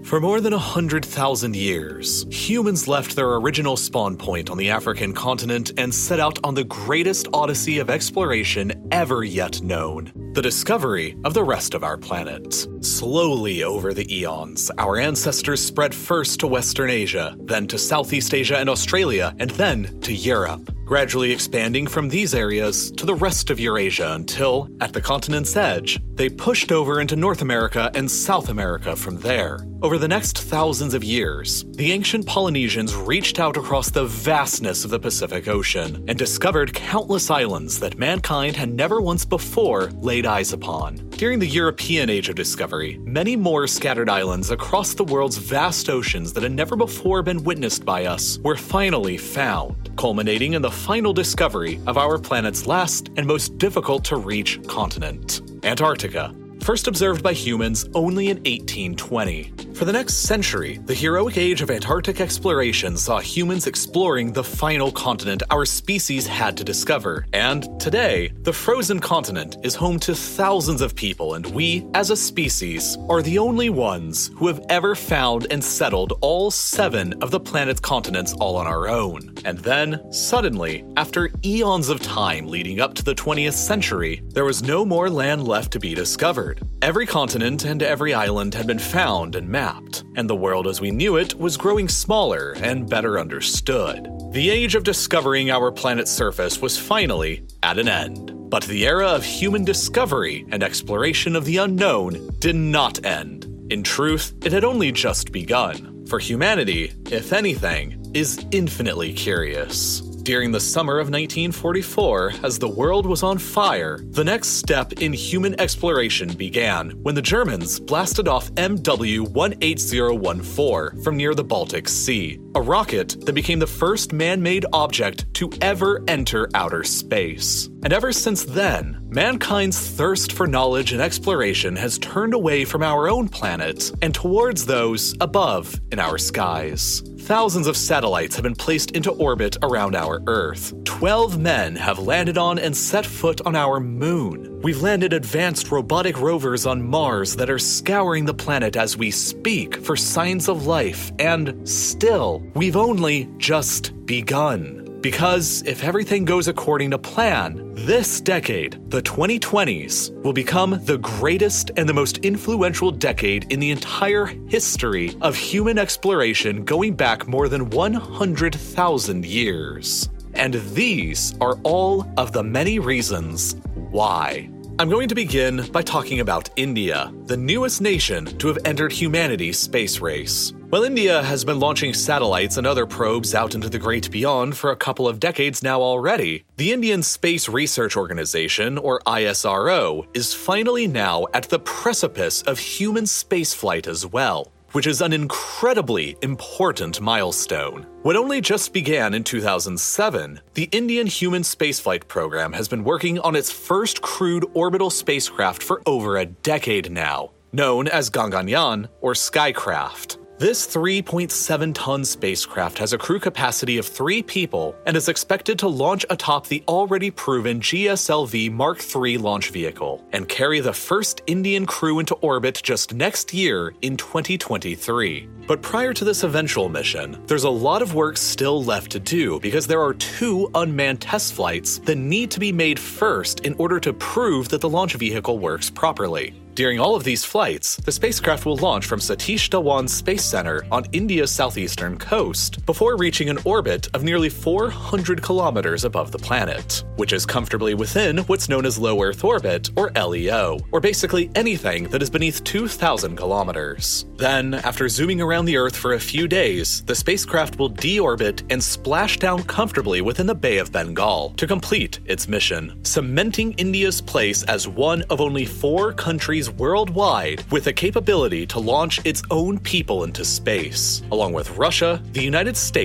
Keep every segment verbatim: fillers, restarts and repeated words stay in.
For more than one hundred thousand years, humans left their original spawn point on the African continent and set out on the greatest odyssey of exploration ever yet known, the discovery of the rest of our planet. Slowly over the eons, our ancestors spread first to Western Asia, then to Southeast Asia and Australia, and then to Europe, gradually expanding from these areas to the rest of Eurasia until, at the continent's edge, they pushed over into North America and South America from there. Over the next thousands of years, the ancient Polynesians reached out across the vastness of the Pacific Ocean and discovered countless islands that mankind had never once before laid eyes upon. During the European Age of Discovery, many more scattered islands across the world's vast oceans that had never before been witnessed by us were finally found, culminating in the final discovery of our planet's last and most difficult to reach continent, Antarctica. First observed by humans only in eighteen twenty. For the next century, the heroic age of Antarctic exploration saw humans exploring the final continent our species had to discover. And today, the frozen continent is home to thousands of people, and we, as a species, are the only ones who have ever found and settled all seven of the planet's continents all on our own. And then, suddenly, after eons of time leading up to the twentieth century, there was no more land left to be discovered. Every continent and every island had been found and mapped, and the world as we knew it was growing smaller and better understood. The age of discovering our planet's surface was finally at an end. But the era of human discovery and exploration of the unknown did not end. In truth, it had only just begun. For humanity, if anything, is infinitely curious. During the summer of nineteen forty-four, as the world was on fire, the next step in human exploration began when the Germans blasted off M W one eight zero one four from near the Baltic Sea, a rocket that became the first man-made object to ever enter outer space. And ever since then, mankind's thirst for knowledge and exploration has turned away from our own planet and towards those above in our skies. Thousands of satellites have been placed into orbit around our Earth. Twelve men have landed on and set foot on our moon. We've landed advanced robotic rovers on Mars that are scouring the planet as we speak for signs of life, and still, we've only just begun. Because if everything goes according to plan, this decade, the twenty twenties, will become the greatest and the most influential decade in the entire history of human exploration going back more than one hundred thousand years. And these are all of the many reasons why. I'm going to begin by talking about India, the newest nation to have entered humanity's space race. While India has been launching satellites and other probes out into the great beyond for a couple of decades now already, the Indian Space Research Organization, or I S R O, is finally now at the precipice of human spaceflight as well, which is an incredibly important milestone. What only just began in two thousand seven, the Indian Human Spaceflight Program has been working on its first crewed orbital spacecraft for over a decade now, known as Gaganyaan or Skycraft. This three point seven ton spacecraft has a crew capacity of three people and is expected to launch atop the already proven G S L V Mark three launch vehicle and carry the first Indian crew into orbit just next year in twenty twenty-three. But prior to this eventual mission, there's a lot of work still left to do because there are two unmanned test flights that need to be made first in order to prove that the launch vehicle works properly. During all of these flights, the spacecraft will launch from Satish Dhawan Space Center on India's southeastern coast before reaching an orbit of nearly four hundred kilometers above the planet, which is comfortably within what's known as low Earth orbit, or L E O, or basically anything that is beneath two thousand kilometers. Then, after zooming around the Earth for a few days, the spacecraft will deorbit and splash down comfortably within the Bay of Bengal to complete its mission, cementing India's place as one of only four countries worldwide with the capability to launch its own people into space, along with Russia, the United States,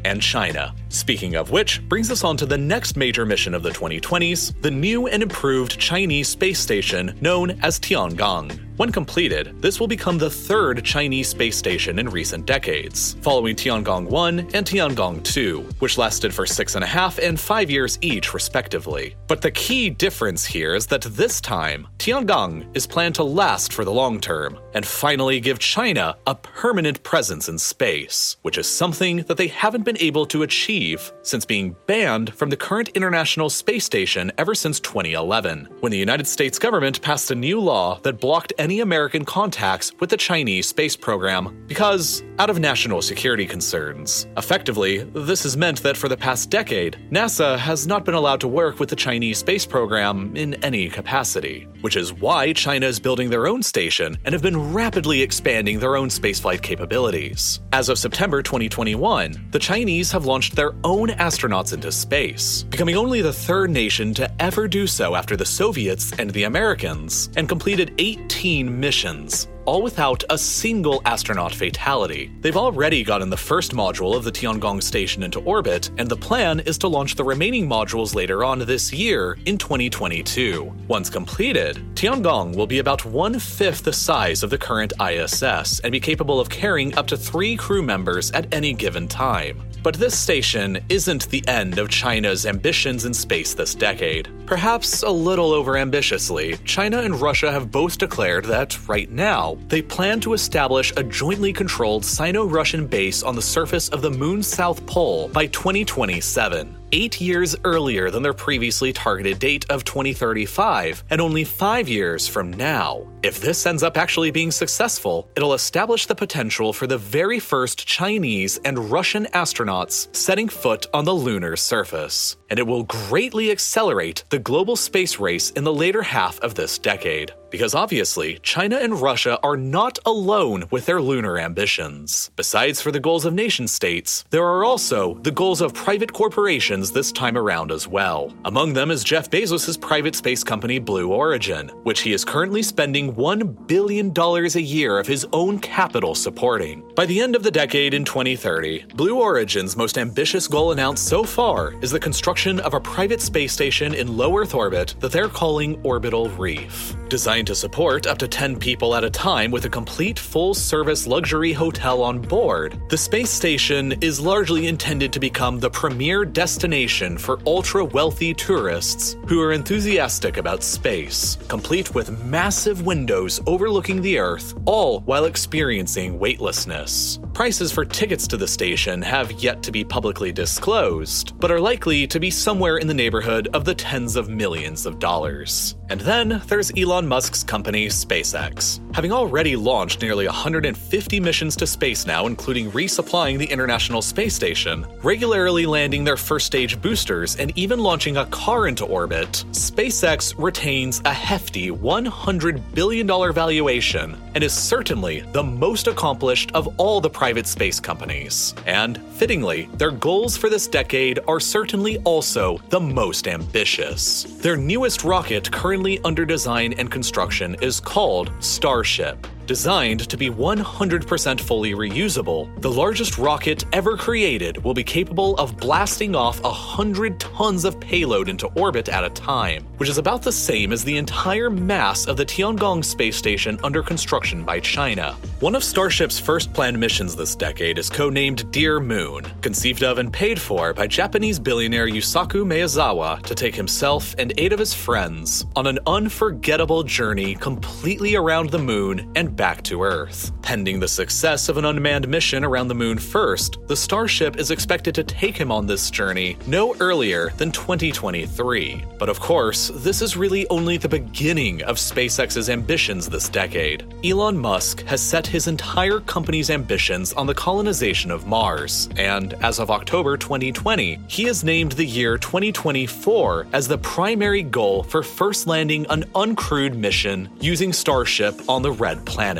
and China. Speaking of which, brings us on to the next major mission of the twenty twenties, the new and improved Chinese space station known as Tiangong. When completed, this will become the third Chinese space station in recent decades, following Tiangong one and Tiangong two, which lasted for six and a half and five years each, respectively. But the key difference here is that this time, Tiangong is planned to last for the long term, and finally give China a permanent presence in space, which is something that they haven't been able to achieve since being banned from the current International Space Station ever since twenty eleven, when the United States government passed a new law that blocked any American contacts with the Chinese space program because out of national security concerns. Effectively, this has meant that for the past decade, NASA has not been allowed to work with the Chinese space program in any capacity, which is why China is building their own station and have been rapidly expanding their own spaceflight capabilities. As of September twenty twenty-one, the Chinese have launched their own astronauts into space, becoming only the third nation to ever do so after the Soviets and the Americans, and completed eighteen missions, all without a single astronaut fatality. They've already gotten the first module of the Tiangong station into orbit, and the plan is to launch the remaining modules later on this year in twenty twenty-two. Once completed, Tiangong will be about one-fifth the size of the current I S S and be capable of carrying up to three crew members at any given time. But this station isn't the end of China's ambitions in space this decade. Perhaps a little overambitiously, China and Russia have both declared that, right now, they plan to establish a jointly controlled Sino-Russian base on the surface of the moon's south pole by twenty twenty-seven. Eight years earlier than their previously targeted date of twenty thirty-five, and only five years from now. If this ends up actually being successful, it'll establish the potential for the very first Chinese and Russian astronauts setting foot on the lunar surface, and it will greatly accelerate the global space race in the later half of this decade. Because obviously, China and Russia are not alone with their lunar ambitions. Besides for the goals of nation-states, there are also the goals of private corporations this time around as well. Among them is Jeff Bezos' private space company Blue Origin, which he is currently spending one billion dollars a year of his own capital supporting. By the end of the decade in twenty thirty, Blue Origin's most ambitious goal announced so far is the construction of a private space station in low Earth orbit that they're calling Orbital Reef. Designed to support up to ten people at a time with a complete full-service luxury hotel on board, the space station is largely intended to become the premier destination for ultra-wealthy tourists who are enthusiastic about space, complete with massive windows overlooking the Earth, all while experiencing weightlessness. Prices for tickets to the station have yet to be publicly disclosed, but are likely to be somewhere in the neighborhood of the tens of millions of dollars. And then there's Elon Musk's company, SpaceX. Having already launched nearly one hundred fifty missions to space now, including resupplying the International Space Station, regularly landing their first-stage boosters, and even launching a car into orbit, SpaceX retains a hefty one hundred billion dollars valuation and is certainly the most accomplished of all the private space companies. And, fittingly, their goals for this decade are certainly also the most ambitious. Their newest rocket currently under design and construction is called Starship. Designed to be one hundred percent fully reusable, the largest rocket ever created will be capable of blasting off one hundred tons of payload into orbit at a time, which is about the same as the entire mass of the Tiangong space station under construction by China. One of Starship's first planned missions this decade is codenamed Dear Moon, conceived of and paid for by Japanese billionaire Yusaku Maezawa to take himself and eight of his friends on an unforgettable journey completely around the moon and back to Earth. Pending the success of an unmanned mission around the moon first, the Starship is expected to take him on this journey no earlier than twenty twenty-three. But of course, this is really only the beginning of SpaceX's ambitions this decade. Elon Musk has set his entire company's ambitions on the colonization of Mars, and as of October twenty twenty, he has named the year twenty twenty-four as the primary goal for first landing an uncrewed mission using Starship on the Red Planet.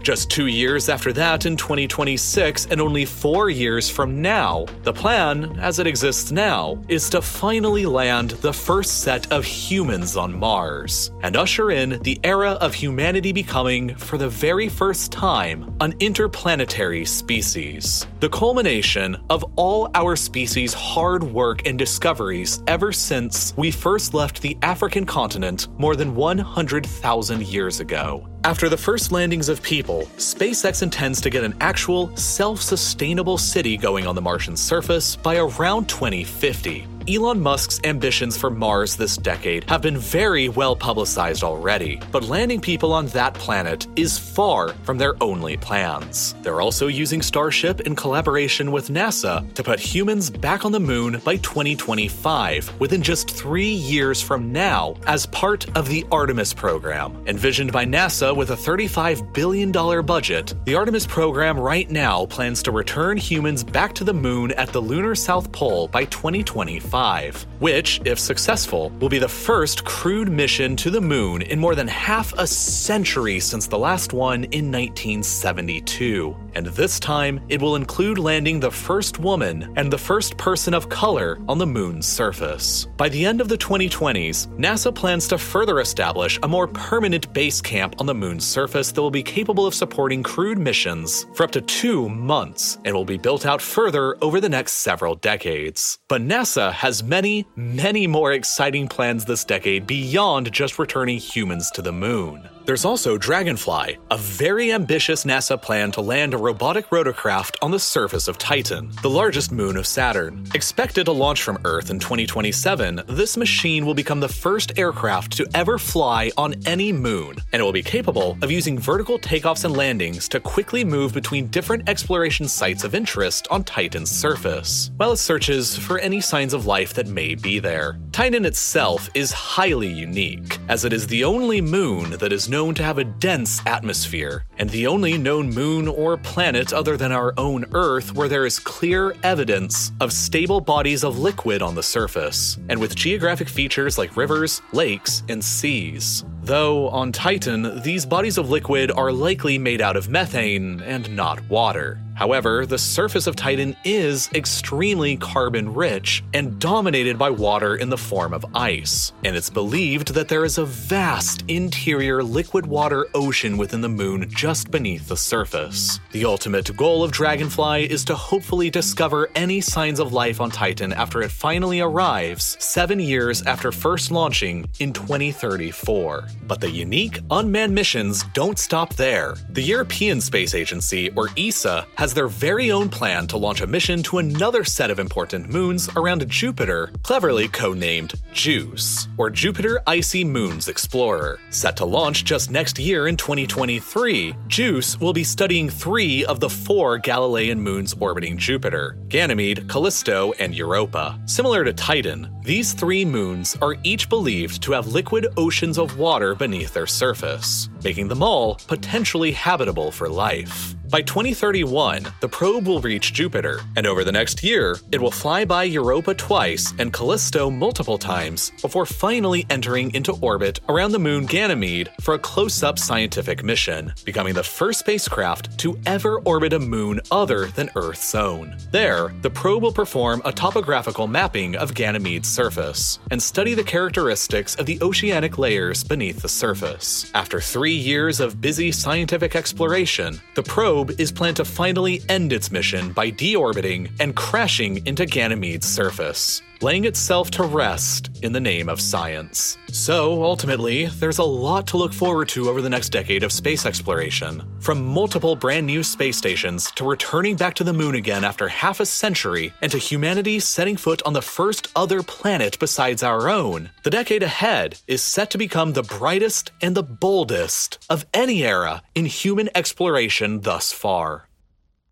Just two years after that in twenty twenty-six, and only four years from now, the plan, as it exists now, is to finally land the first set of humans on Mars, and usher in the era of humanity becoming, for the very first time, an interplanetary species. The culmination of all our species' hard work and discoveries ever since we first left the African continent more than one hundred thousand years ago. After the first landings of people, SpaceX intends to get an actual, self-sustainable city going on the Martian surface by around twenty fifty. Elon Musk's ambitions for Mars this decade have been very well publicized already, but landing people on that planet is far from their only plans. They're also using Starship in collaboration with NASA to put humans back on the moon by twenty twenty-five, within just three years from now, as part of the Artemis program. Envisioned by NASA with a thirty-five billion dollars budget, the Artemis program right now plans to return humans back to the moon at the lunar South Pole by twenty twenty-five. Which, if successful, will be the first crewed mission to the moon in more than half a century since the last one in nineteen seventy-two. And this time, it will include landing the first woman and the first person of color on the moon's surface. By the end of the twenty twenties, NASA plans to further establish a more permanent base camp on the moon's surface that will be capable of supporting crewed missions for up to two months and will be built out further over the next several decades. But NASA has many, many more exciting plans this decade beyond just returning humans to the moon. There's also Dragonfly, a very ambitious NASA plan to land a robotic rotorcraft on the surface of Titan, the largest moon of Saturn. Expected to launch from Earth in twenty twenty-seven, this machine will become the first aircraft to ever fly on any moon, and it will be capable of using vertical takeoffs and landings to quickly move between different exploration sites of interest on Titan's surface, while it searches for any signs of life that may be there. Titan itself is highly unique, as it is the only moon that is known to have a dense atmosphere, and the only known moon or planet other than our own Earth where there is clear evidence of stable bodies of liquid on the surface, and with geographic features like rivers, lakes, and seas. Though, on Titan, these bodies of liquid are likely made out of methane and not water. However, the surface of Titan is extremely carbon-rich and dominated by water in the form of ice, and it's believed that there is a vast interior liquid water ocean within the moon just beneath the surface. The ultimate goal of Dragonfly is to hopefully discover any signs of life on Titan after it finally arrives, seven years after first launching in twenty thirty-four. But the unique, unmanned missions don't stop there. The European Space Agency, or E S A, has their very own plan to launch a mission to another set of important moons around Jupiter, cleverly codenamed JUICE, or Jupiter Icy Moons Explorer. Set to launch just next year in twenty twenty-three, JUICE will be studying three of the four Galilean moons orbiting Jupiter: Ganymede, Callisto, and Europa. Similar to Titan, these three moons are each believed to have liquid oceans of water beneath their surface, making them all potentially habitable for life. By twenty thirty-one, the probe will reach Jupiter, and over the next year, it will fly by Europa twice and Callisto multiple times before finally entering into orbit around the moon Ganymede for a close-up scientific mission, becoming the first spacecraft to ever orbit a moon other than Earth's own. There, the probe will perform a topographical mapping of Ganymede's surface and study the characteristics of the oceanic layers beneath the surface. After three years of busy scientific exploration, the probe is planned to finally end its mission by deorbiting and crashing into Ganymede's surface, laying itself to rest in the name of science. So, ultimately, there's a lot to look forward to over the next decade of space exploration. From multiple brand new space stations to returning back to the moon again after half a century, and to humanity setting foot on the first other planet besides our own, the decade ahead is set to become the brightest and the boldest of any era in human exploration thus far.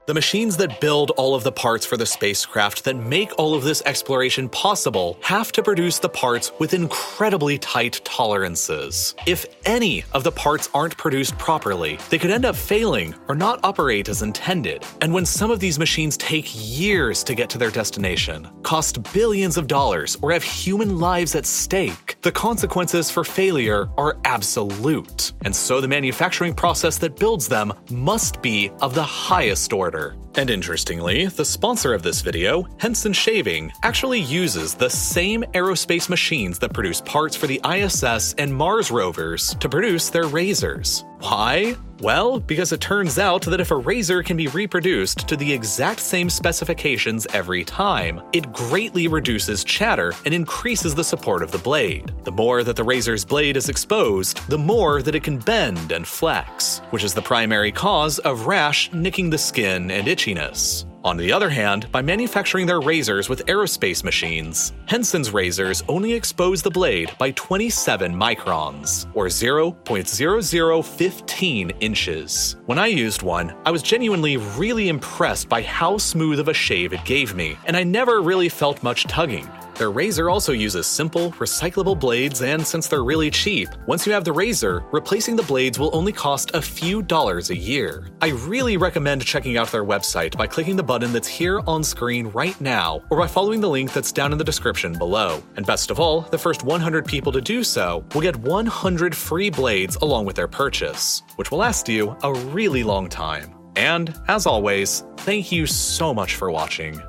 The machines that build all of the parts for the spacecraft that make all of this exploration possible have to produce the parts with incredibly tight tolerances. If any of the parts aren't produced properly, they could end up failing or not operate as intended. And when some of these machines take years to get to their destination, cost billions of dollars, or have human lives at stake, the consequences for failure are absolute. And so the manufacturing process that builds them must be of the highest order. And interestingly, the sponsor of this video, Henson Shaving, actually uses the same aerospace machines that produce parts for the I S S and Mars rovers to produce their razors. Why? Well, because it turns out that if a razor can be reproduced to the exact same specifications every time, it greatly reduces chatter and increases the support of the blade. The more that the razor's blade is exposed, the more that it can bend and flex, which is the primary cause of rash, nicking the skin, and itchiness. On the other hand, by manufacturing their razors with aerospace machines, Henson's razors only expose the blade by twenty-seven microns, or zero point zero zero one five inches. When I used one, I was genuinely really impressed by how smooth of a shave it gave me, and I never really felt much tugging. Their razor also uses simple, recyclable blades, and since they're really cheap, once you have the razor, replacing the blades will only cost a few dollars a year. I really recommend checking out their website by clicking the button that's here on screen right now, or by following the link that's down in the description below. And best of all, the first one hundred people to do so will get one hundred free blades along with their purchase, which will last you a really long time. And, as always, thank you so much for watching.